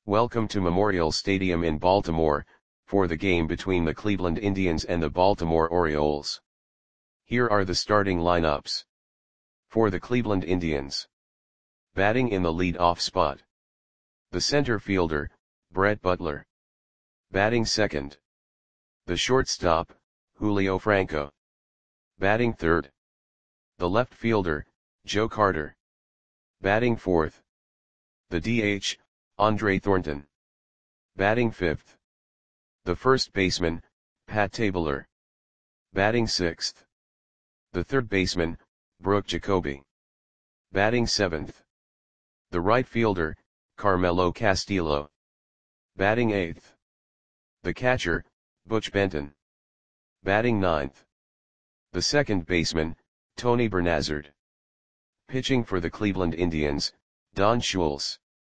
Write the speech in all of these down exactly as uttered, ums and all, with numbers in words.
Welcome to Memorial Stadium in Baltimore, for the game between the Cleveland Indians and the Baltimore Orioles. Here are the starting lineups. For the Cleveland Indians. Batting in the lead-off spot. The center fielder, Brett Butler. Batting second. The shortstop, Julio Franco. Batting third. The left fielder, Joe Carter. Batting fourth. The D H, Andre Thornton. Batting fifth. The first baseman, Pat Tabler. Batting sixth. The third baseman, Brooke Jacoby. Batting seventh. The right fielder, Carmelo Castillo. Batting eighth. The catcher, Butch Benton. Batting ninth. The second baseman, Tony Bernazard. Pitching for the Cleveland Indians, Don Schultz.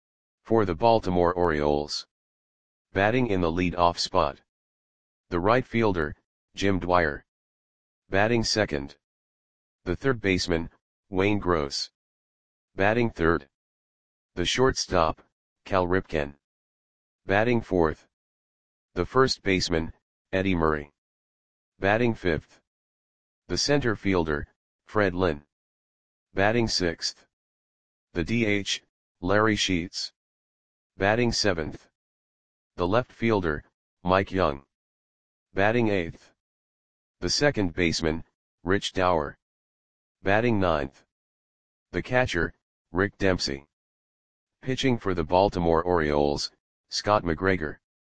For the Baltimore Orioles. Batting in the lead-off spot. The right fielder, Jim Dwyer. Batting second. The third baseman, Wayne Gross. Batting third. The shortstop, Cal Ripken. Batting fourth. The first baseman, Eddie Murray. Batting fifth. The center fielder, Fred Lynn. Batting sixth. The D H, Larry Sheets. Batting seventh. The left fielder, Mike Young. Batting eighth. The second baseman, Rich Dower. Batting ninth. The catcher, Rick Dempsey. Pitching for the Baltimore Orioles, Scott McGregor.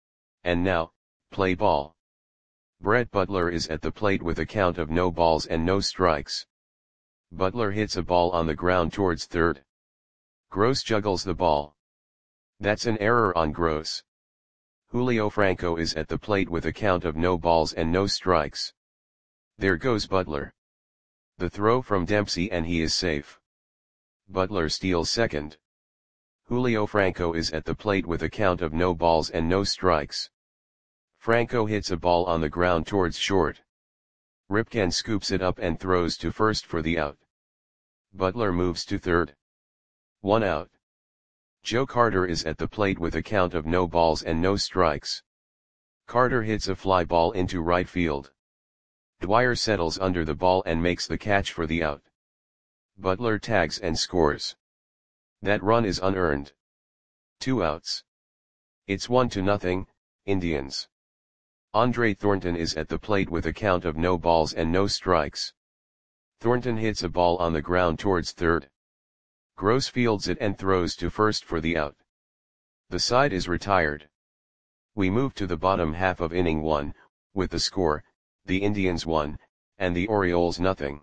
And now, play ball. Brett Butler is at the plate with a count of no balls and no strikes. Butler hits a ball on the ground towards third. Gross juggles the ball. That's an error on Gross. Julio Franco is at the plate with a count of no balls and no strikes. There goes Butler. The throw from Dempsey and he is safe. Butler steals second. Julio Franco is at the plate with a count of no balls and no strikes. Franco hits a ball on the ground towards short. Ripken scoops it up and throws to first for the out. Butler moves to third. One out. Joe Carter is at the plate with a count of no balls and no strikes. Carter hits a fly ball into right field. Dwyer settles under the ball and makes the catch for the out. Butler tags and scores. That run is unearned. Two outs. It's one to nothing, Indians. Andre Thornton is at the plate with a count of no balls and no strikes. Thornton hits a ball on the ground towards third. Gross fields it and throws to first for the out. The side is retired. We move to the bottom half of inning one, with the score, the Indians one, and the Orioles nothing.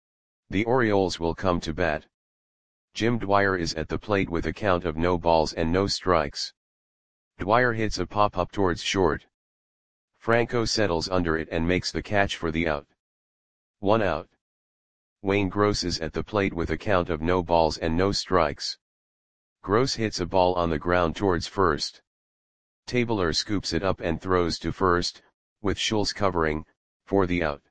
The Orioles will come to bat. Jim Dwyer is at the plate with a count of no balls and no strikes. Dwyer hits a pop-up towards short. Franco settles under it and makes the catch for the out. One out. Wayne Gross is at the plate with a count of no balls and no strikes. Gross hits a ball on the ground towards first. Tabler scoops it up and throws to first, with Schultz covering, for the out.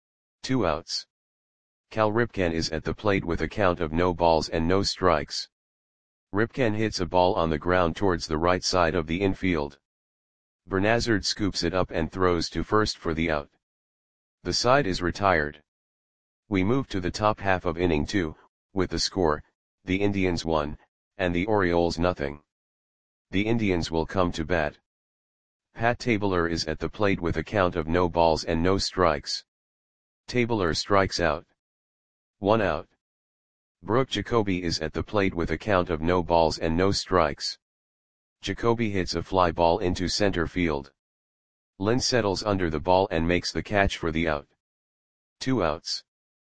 Two outs. Cal Ripken is at the plate with a count of no balls and no strikes. Ripken hits a ball on the ground towards the right side of the infield. Bernazard scoops it up and throws to first for the out. The side is retired. We move to the top half of inning two, with the score, the Indians one, and the Orioles nothing. The Indians will come to bat. Pat Tabler is at the plate with a count of no balls and no strikes. Tabler strikes out. One out. Brooke Jacoby is at the plate with a count of no balls and no strikes. Jacoby hits a fly ball into center field. Lynn settles under the ball and makes the catch for the out. Two outs.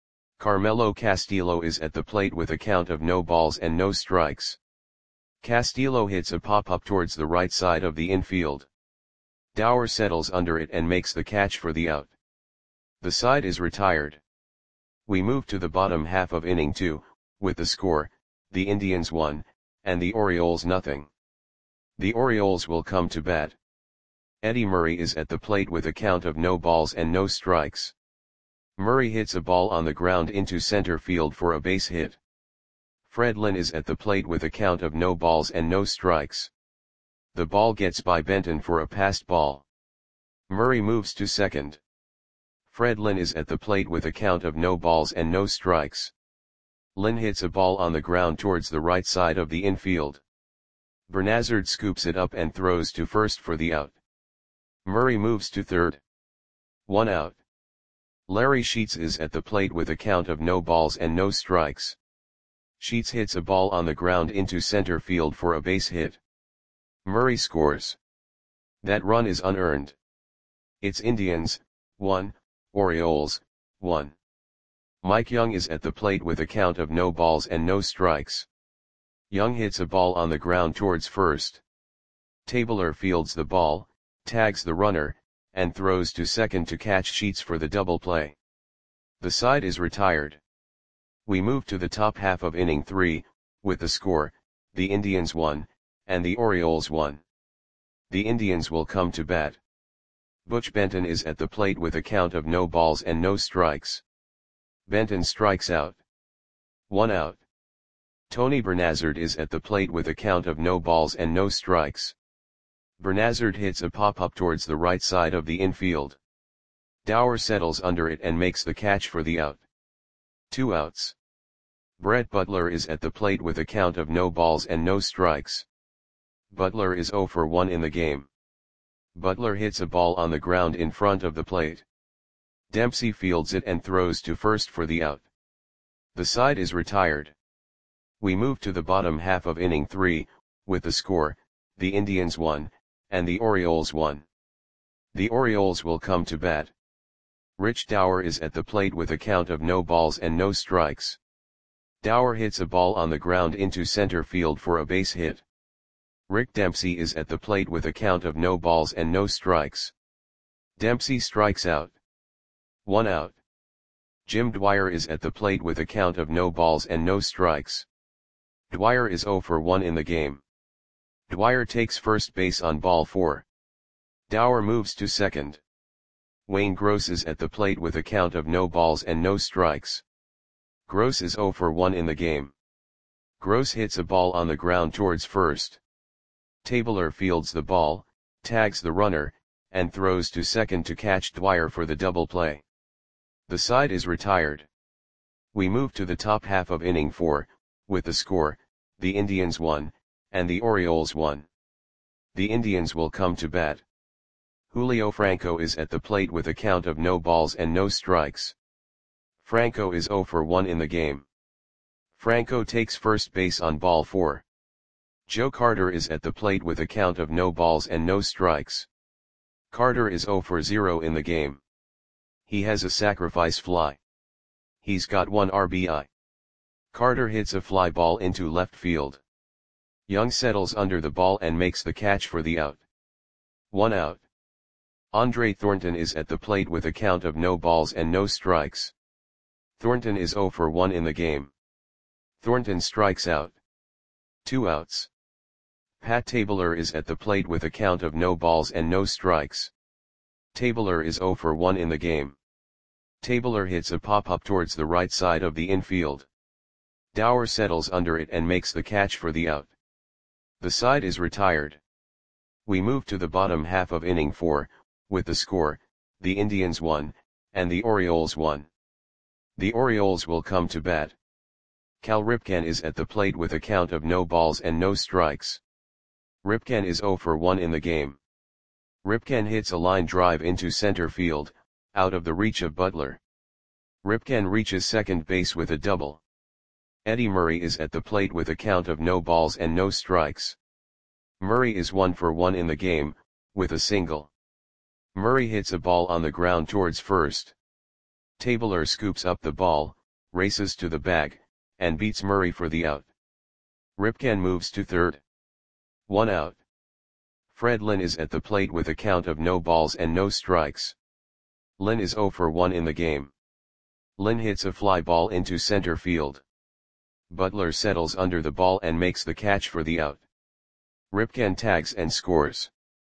Carmelo Castillo is at the plate with a count of no balls and no strikes. Castillo hits a pop-up towards the right side of the infield. Dower settles under it and makes the catch for the out. The side is retired. We move to the bottom half of inning two, with the score, the Indians one, and the Orioles nothing. The Orioles will come to bat. Eddie Murray is at the plate with a count of no balls and no strikes. Murray hits a ball on the ground into center field for a base hit. Fred Lynn is at the plate with a count of no balls and no strikes. The ball gets by Benton for a passed ball. Murray moves to second. Fred Lynn is at the plate with a count of no balls and no strikes. Lynn hits a ball on the ground towards the right side of the infield. Bernazard scoops it up and throws to first for the out. Murray moves to third. One out. Larry Sheets is at the plate with a count of no balls and no strikes. Sheets hits a ball on the ground into center field for a base hit. Murray scores. That run is unearned. It's Indians, one, Orioles, one. Mike Young is at the plate with a count of no balls and no strikes. Young hits a ball on the ground towards first. Tabler fields the ball, tags the runner, and throws to second to catch Sheets for the double play. The side is retired. We move to the top half of inning three, with the score, the Indians one, and the Orioles one. The Indians will come to bat. Butch Benton is at the plate with a count of no balls and no strikes. Benton strikes out. One out. Tony Bernazard is at the plate with a count of no balls and no strikes. Bernazard hits a pop-up towards the right side of the infield. Dower settles under it and makes the catch for the out. Two outs. Brett Butler is at the plate with a count of no balls and no strikes. Butler is oh for one in the game. Butler hits a ball on the ground in front of the plate. Dempsey fields it and throws to first for the out. The side is retired. We move to the bottom half of inning three, with the score, the Indians one, and the Orioles one. The Orioles will come to bat. Rich Dower is at the plate with a count of no balls and no strikes. Dower hits a ball on the ground into center field for a base hit. Rick Dempsey is at the plate with a count of no balls and no strikes. Dempsey strikes out. One out. Jim Dwyer is at the plate with a count of no balls and no strikes. Dwyer is oh for one in the game. Dwyer takes first base on ball four. Dower moves to second. Wayne Gross is at the plate with a count of no balls and no strikes. Gross is oh for one in the game. Gross hits a ball on the ground towards first. Tabler fields the ball, tags the runner, and throws to second to catch Dwyer for the double play. The side is retired. We move to the top half of inning four, with the score, the Indians one, and the Orioles one. The Indians will come to bat. Julio Franco is at the plate with a count of no balls and no strikes. Franco is oh for one in the game. Franco takes first base on ball four. Joe Carter is at the plate with a count of no balls and no strikes. Carter is oh for zero in the game. He has a sacrifice fly. He's got one R B I. Carter hits a fly ball into left field. Young settles under the ball and makes the catch for the out. One out. Andre Thornton is at the plate with a count of no balls and no strikes. Thornton is oh for one in the game. Thornton strikes out. Two outs. Pat Tabler is at the plate with a count of no balls and no strikes. Tabler is oh for one in the game. Tabler hits a pop-up towards the right side of the infield. Dower settles under it and makes the catch for the out. The side is retired. We move to the bottom half of inning four, with the score, the Indians one, and the Orioles one. The Orioles will come to bat. Cal Ripken is at the plate with a count of no balls and no strikes. Ripken is oh for one in the game. Ripken hits a line drive into center field, out of the reach of Butler. Ripken reaches second base with a double. Eddie Murray is at the plate with a count of no balls and no strikes. Murray is one for one in the game, with a single. Murray hits a ball on the ground towards first. Tabler scoops up the ball, races to the bag, and beats Murray for the out. Ripken moves to third. One out. Fred Lynn is at the plate with a count of no balls and no strikes. Lynn is oh for one in the game. Lynn hits a fly ball into center field. Butler settles under the ball and makes the catch for the out. Ripken tags and scores.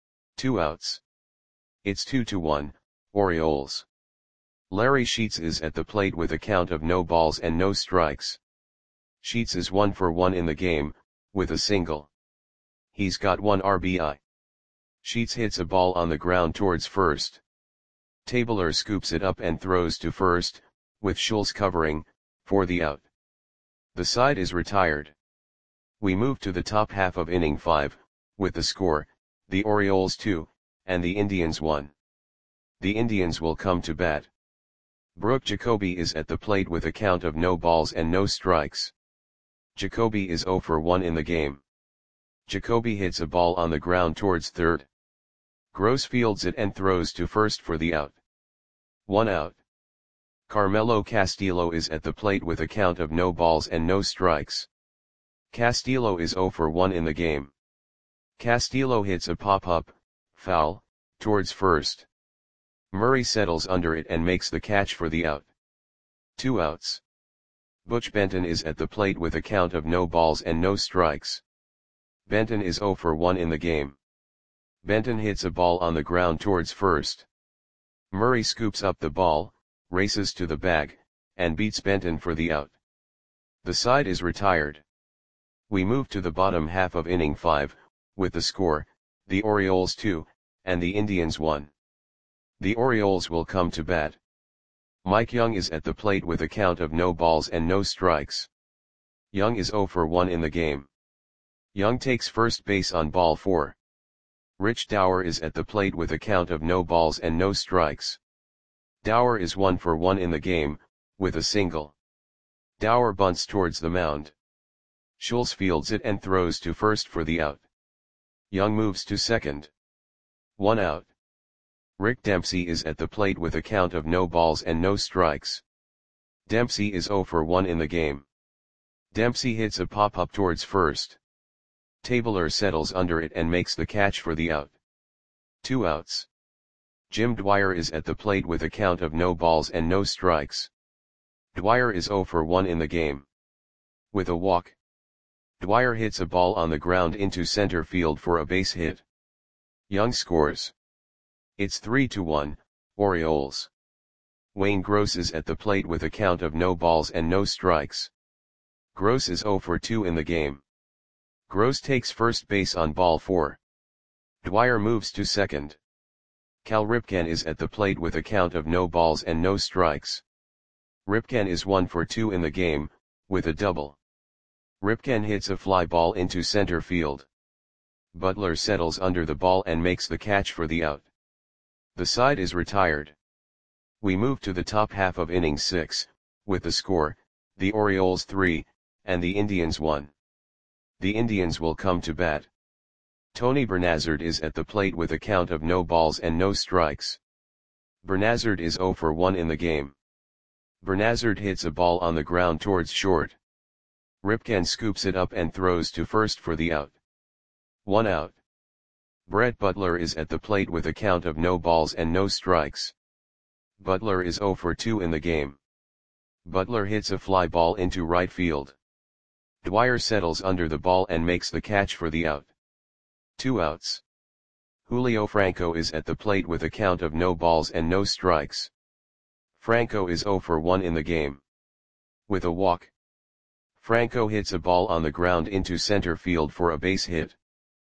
Two outs. It's two to one, Orioles. Larry Sheets is at the plate with a count of no balls and no strikes. Sheets is one for one in the game, with a single. He's got one R B I. Sheets hits a ball on the ground towards first. Tabler scoops it up and throws to first, with Schultz covering, for the out. The side is retired. We move to the top half of inning five, with the score, the Orioles two, and the Indians one. The Indians will come to bat. Brooke Jacoby is at the plate with a count of no balls and no strikes. Jacoby is zero for one in the game. Jacoby hits a ball on the ground towards third. Gross fields it and throws to first for the out. One out. Carmelo Castillo is at the plate with a count of no balls and no strikes. Castillo is zero for one in the game. Castillo hits a pop-up, foul, towards first. Murray settles under it and makes the catch for the out. Two outs. Butch Benton is at the plate with a count of no balls and no strikes. Benton is zero for one in the game. Benton hits a ball on the ground towards first. Murray scoops up the ball, races to the bag, and beats Benton for the out. The side is retired. We move to the bottom half of inning five, with the score, the Orioles two, and the Indians one. The Orioles will come to bat. Mike Young is at the plate with a count of no balls and no strikes. Young is zero for one in the game. Young takes first base on ball four. Rich Dower is at the plate with a count of no balls and no strikes. Dower is one for one in the game, with a single. Dower bunts towards the mound. Schultz fields it and throws to first for the out. Young moves to second. One out. Rick Dempsey is at the plate with a count of no balls and no strikes. Dempsey is zero for one in the game. Dempsey hits a pop-up towards first. Tabler settles under it and makes the catch for the out. Two outs. Jim Dwyer is at the plate with a count of no balls and no strikes. Dwyer is zero for one in the game. With a walk. Dwyer hits a ball on the ground into center field for a base hit. Young scores. It's three to one, Orioles. Wayne Gross is at the plate with a count of no balls and no strikes. Gross is zero for two in the game. Gross takes first base on ball four. Dwyer moves to second. Cal Ripken is at the plate with a count of no balls and no strikes. Ripken is one for two in the game, with a double. Ripken hits a fly ball into center field. Butler settles under the ball and makes the catch for the out. The side is retired. We move to the top half of inning six, with the score, the Orioles three, and the Indians one. The Indians will come to bat. Tony Bernazard is at the plate with a count of no balls and no strikes. Bernazard is zero for one in the game. Bernazard hits a ball on the ground towards short. Ripken scoops it up and throws to first for the out. One out. Brett Butler is at the plate with a count of no balls and no strikes. Butler is zero for two in the game. Butler hits a fly ball into right field. Dwyer settles under the ball and makes the catch for the out. Two outs. Julio Franco is at the plate with a count of no balls and no strikes. Franco is zero for one in the game. With a walk. Franco hits a ball on the ground into center field for a base hit.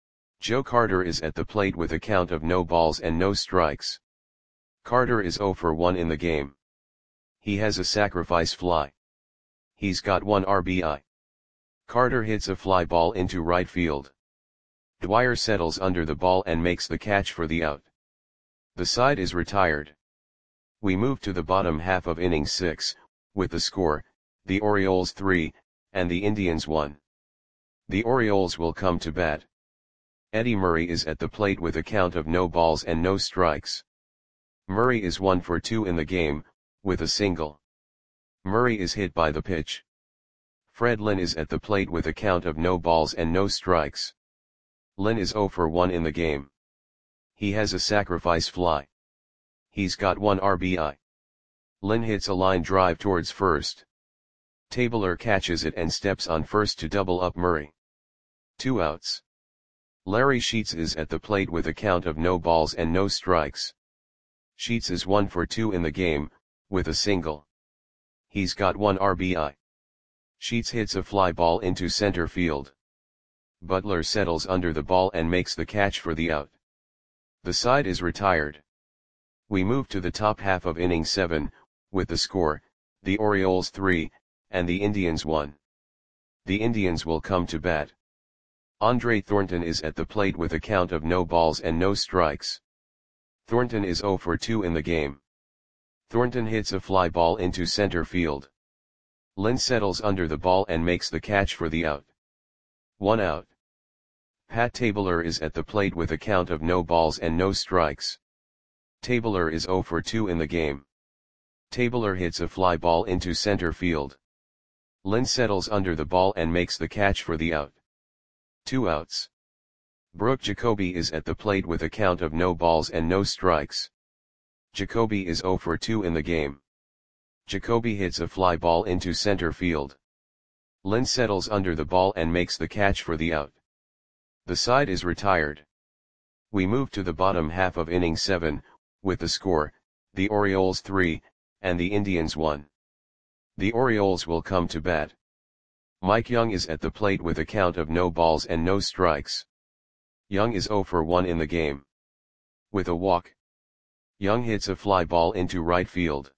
Joe Carter is at the plate with a count of no balls and no strikes. Carter is zero for one in the game. He has a sacrifice fly. He's got one R B I. Carter hits a fly ball into right field. Dwyer settles under the ball and makes the catch for the out. The side is retired. We move to the bottom half of inning six, with the score, the Orioles three, and the Indians one. The Orioles will come to bat. Eddie Murray is at the plate with a count of no balls and no strikes. Murray is one for two in the game, with a single. Murray is hit by the pitch. Fred Lynn is at the plate with a count of no balls and no strikes. Lynn is zero for one in the game. He has a sacrifice fly. He's got one R B I. Lynn hits a line drive towards first. Tabler catches it and steps on first to double up Murray. Two outs. Larry Sheets is at the plate with a count of no balls and no strikes. Sheets is one for two in the game, with a single. He's got one R B I. Sheets hits a fly ball into center field. Butler settles under the ball and makes the catch for the out. The side is retired. We move to the top half of inning seven, with the score, the Orioles three, and the Indians one. The Indians will come to bat. Andre Thornton is at the plate with a count of no balls and no strikes. Thornton is oh for two in the game. Thornton hits a fly ball into center field. Lynn settles under the ball and makes the catch for the out. One out. Pat Tabler is at the plate with a count of no balls and no strikes. Tabler is oh for two in the game. Tabler hits a fly ball into center field. Lynn settles under the ball and makes the catch for the out. Two outs. Brooke Jacoby is at the plate with a count of no balls and no strikes. Jacoby is oh for two in the game. Jacoby hits a fly ball into center field. Lynn settles under the ball and makes the catch for the out. The side is retired. We move to the bottom half of inning seven, with the score, the Orioles three, and the Indians one. The Orioles will come to bat. Mike Young is at the plate with a count of no balls and no strikes. Young is oh for one in the game. With a walk, Young hits a fly ball into right field.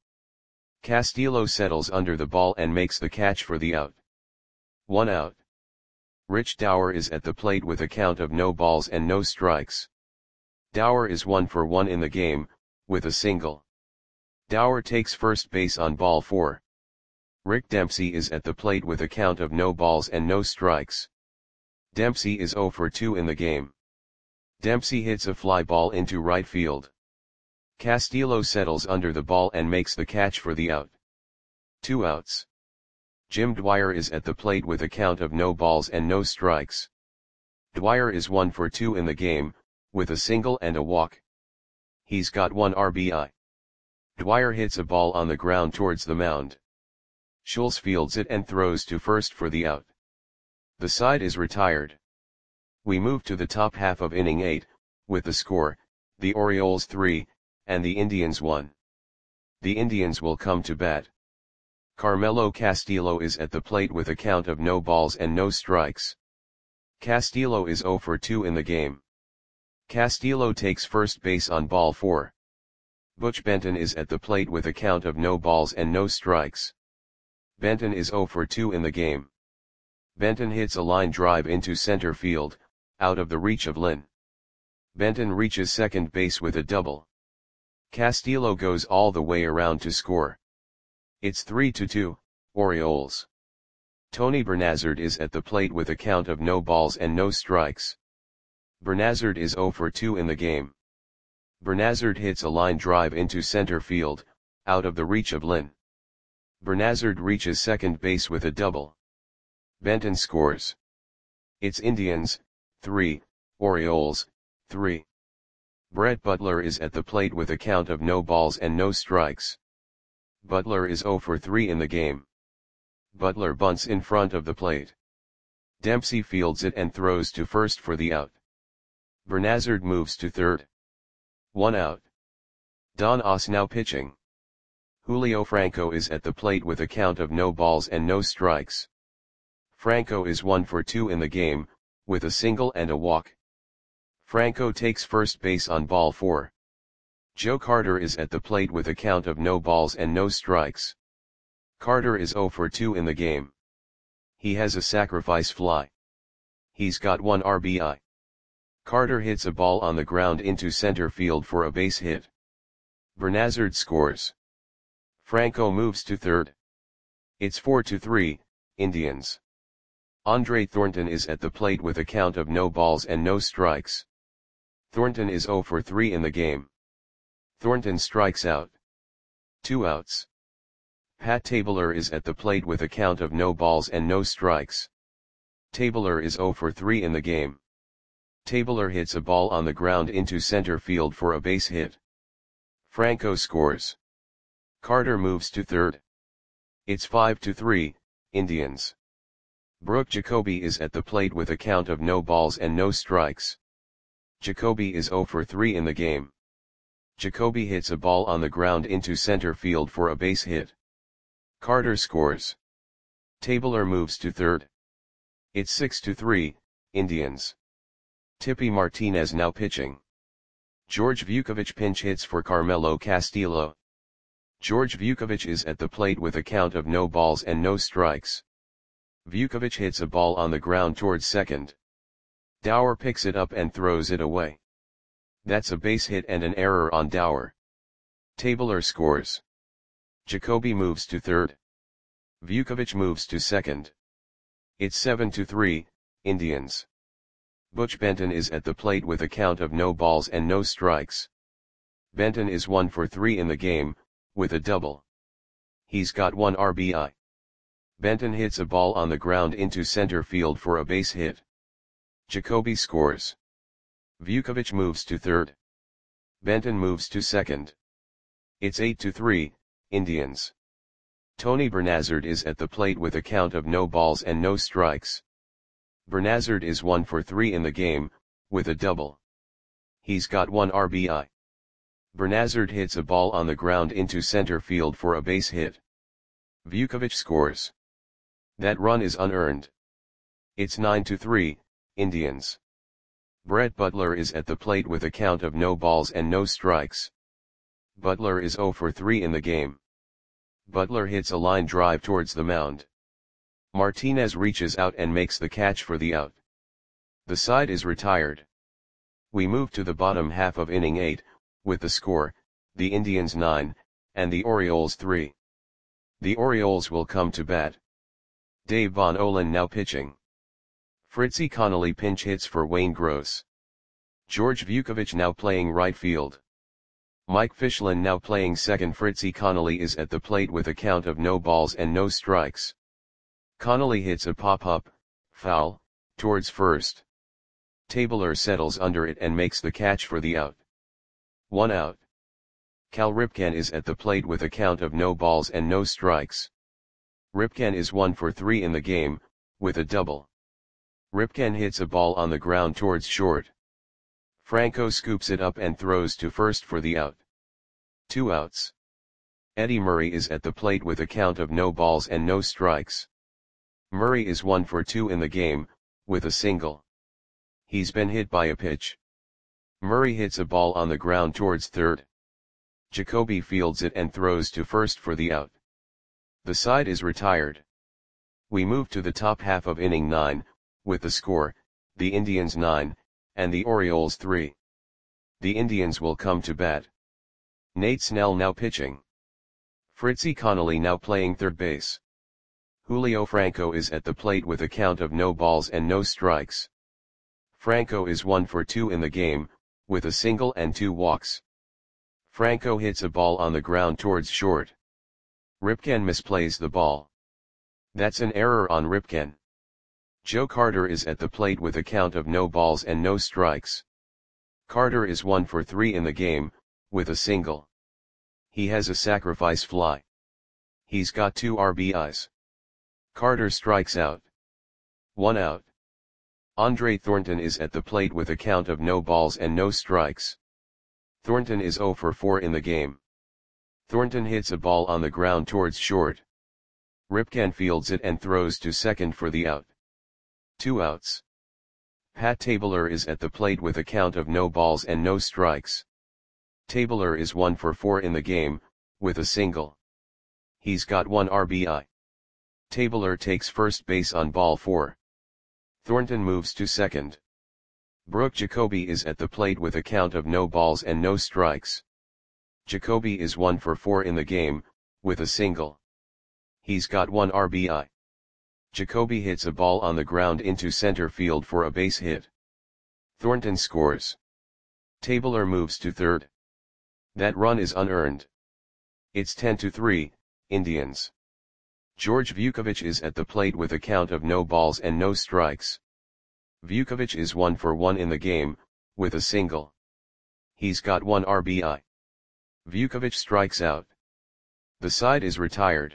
Castillo settles under the ball and makes the catch for the out. One out. Rich Dower is at the plate with a count of no balls and no strikes. Dower is one for one in the game, with a single. Dower takes first base on ball four. Rick Dempsey is at the plate with a count of no balls and no strikes. Dempsey is oh for two in the game. Dempsey hits a fly ball into right field. Castillo settles under the ball and makes the catch for the out. Two outs. Jim Dwyer is at the plate with a count of no balls and no strikes. Dwyer is one for two in the game, with a single and a walk. He's got one R B I. Dwyer hits a ball on the ground towards the mound. Schultz fields it and throws to first for the out. The side is retired. We move to the top half of inning eight, with the score, the Orioles three, and the Indians one. The Indians will come to bat. Carmelo Castillo is at the plate with a count of no balls and no strikes. Castillo is oh for two in the game. Castillo takes first base on ball four. Butch Benton is at the plate with a count of no balls and no strikes. Benton is oh for two in the game. Benton hits a line drive into center field, out of the reach of Lynn. Benton reaches second base with a double. Castillo goes all the way around to score. It's three to two, Orioles. Tony Bernazard is at the plate with a count of no balls and no strikes. Bernazard is oh for two in the game. Bernazard hits a line drive into center field, out of the reach of Lynn. Bernazard reaches second base with a double. Benton scores. It's Indians, three, Orioles, three. Brett Butler is at the plate with a count of no balls and no strikes. Butler is oh for three in the game. Butler bunts in front of the plate. Dempsey fields it and throws to first for the out. Bernazard moves to third. One out. Don Osnow pitching. Julio Franco is at the plate with a count of no balls and no strikes. Franco is one for two in the game, with a single and a walk. Franco takes first base on ball four. Joe Carter is at the plate with a count of no balls and no strikes. Carter is oh for two in the game. He has a sacrifice fly. He's got one R B I. Carter hits a ball on the ground into center field for a base hit. Bernazard scores. Franco moves to third. It's four to three, Indians. Andre Thornton is at the plate with a count of no balls and no strikes. Thornton is oh for three in the game. Thornton strikes out. Two outs. Pat Tabler is at the plate with a count of no balls and no strikes. Tabler is oh for three in the game. Tabler hits a ball on the ground into center field for a base hit. Franco scores. Carter moves to third. It's five to three, Indians. Brooke Jacoby is at the plate with a count of no balls and no strikes. Jacoby is oh for three in the game. Jacoby hits a ball on the ground into center field for a base hit. Carter scores. Tabler moves to third. It's six to three, Indians. Tippy Martinez now pitching. George Vukovic pinch hits for Carmelo Castillo. George Vukovic is at the plate with a count of no balls and no strikes. Vukovic hits a ball on the ground towards second. Dower picks it up and throws it away. That's a base hit and an error on Dower. Tabler scores. Jacoby moves to third. Vukovic moves to second. It's seven to three, Indians. Butch Benton is at the plate with a count of no balls and no strikes. Benton is one for three in the game, with a double. He's got one R B I. Benton hits a ball on the ground into center field for a base hit. Jacoby scores. Vukovic moves to third. Benton moves to second. It's eight to three, Indians. Tony Bernazard is at the plate with a count of no balls and no strikes. Bernazard is one for three in the game, with a double. He's got one R B I. Bernazard hits a ball on the ground into center field for a base hit. Vukovic scores. That run is unearned. It's nine to three, Indians. Brett Butler is at the plate with a count of no balls and no strikes. Butler is zero for three in the game. Butler hits a line drive towards the mound. Martinez reaches out and makes the catch for the out. The side is retired. We move to the bottom half of inning eight, with the score, the Indians nine, and the Orioles three. The Orioles will come to bat. Dave Von Olen now pitching. Fritzy Connolly pinch hits for Wayne Gross. George Vukovic now playing right field. Mike Fischlin now playing second. Fritzy Connolly is at the plate with a count of no balls and no strikes. Connolly hits a pop-up, foul, towards first. Tabler settles under it and makes the catch for the out. One out. Cal Ripken is at the plate with a count of no balls and no strikes. Ripken is one for three in the game, with a double. Ripken hits a ball on the ground towards short. Franco scoops it up and throws to first for the out. Two outs. Eddie Murray is at the plate with a count of no balls and no strikes. Murray is one for two in the game, with a single. He's been hit by a pitch. Murray hits a ball on the ground towards third. Jacoby fields it and throws to first for the out. The side is retired. We move to the top half of inning nine, with the score, the Indians nine, and the Orioles three. The Indians will come to bat. Nate Snell now pitching. Fritzy Connolly now playing third base. Julio Franco is at the plate with a count of no balls and no strikes. Franco is one for two in the game, with a single and two walks. Franco hits a ball on the ground towards short. Ripken misplays the ball. That's an error on Ripken. Joe Carter is at the plate with a count of no balls and no strikes. Carter is one for three in the game, with a single. He has a sacrifice fly. He's got two R B Is. Carter strikes out. One out. Andre Thornton is at the plate with a count of no balls and no strikes. Thornton is zero for four in the game. Thornton hits a ball on the ground towards short. Ripken fields it and throws to second for the out. Two outs. Pat Tabler is at the plate with a count of no balls and no strikes. Tabler is one for four in the game, with a single. He's got one R B I. Tabler takes first base on ball four. Thornton moves to second. Brooke Jacoby is at the plate with a count of no balls and no strikes. Jacoby is one for four in the game, with a single. He's got one R B I. Jacoby hits a ball on the ground into center field for a base hit. Thornton scores. Tabler moves to third. That run is unearned. It's ten to three, Indians. George Vukovic is at the plate with a count of no balls and no strikes. Vukovic is one for one in the game, with a single. He's got one R B I. Vukovic strikes out. The side is retired.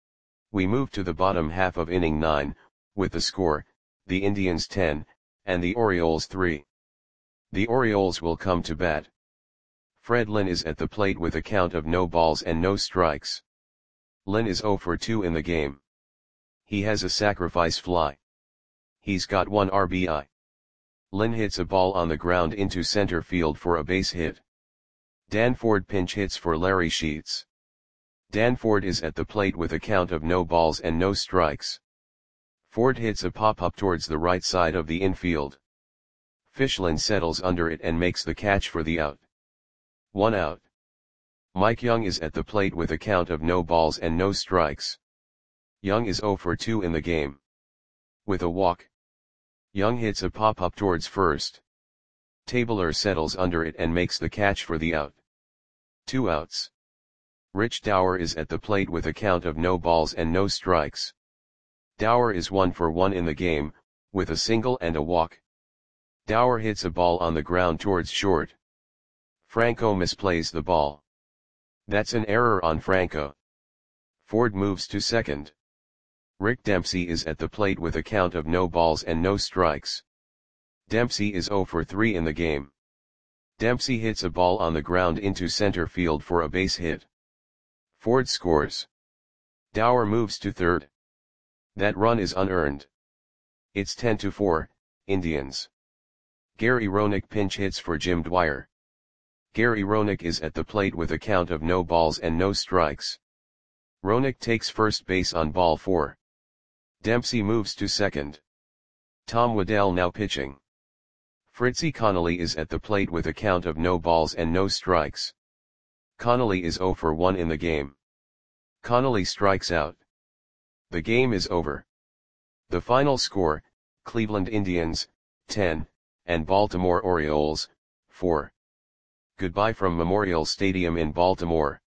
We move to the bottom half of inning nine, with the score, the Indians ten, and the Orioles three. The Orioles will come to bat. Fred Lynn is at the plate with a count of no balls and no strikes. Lynn is zero for two in the game. He has a sacrifice fly. He's got one R B I. Lynn hits a ball on the ground into center field for a base hit. Danford pinch hits for Larry Sheets. Danford is at the plate with a count of no balls and no strikes. Ford hits a pop-up towards the right side of the infield. Fischlin settles under it and makes the catch for the out. One out. Mike Young is at the plate with a count of no balls and no strikes. Young is zero for two in the game. With a walk, Young hits a pop-up towards first. Tabler settles under it and makes the catch for the out. Two outs. Rich Dower is at the plate with a count of no balls and no strikes. Dower is one for one in the game, with a single and a walk. Dower hits a ball on the ground towards short. Franco misplays the ball. That's an error on Franco. Ford moves to second. Rick Dempsey is at the plate with a count of no balls and no strikes. Dempsey is zero for three in the game. Dempsey hits a ball on the ground into center field for a base hit. Ford scores. Dower moves to third. That run is unearned. It's ten to four, Indians. Gary Roenick pinch hits for Jim Dwyer. Gary Roenick is at the plate with a count of no balls and no strikes. Roenick takes first base on ball four. Dempsey moves to second. Tom Waddell now pitching. Fritzy Connolly is at the plate with a count of no balls and no strikes. Connolly is zero for one in the game. Connolly strikes out. The game is over. The final score, Cleveland Indians, ten, and Baltimore Orioles, four. Goodbye from Memorial Stadium in Baltimore.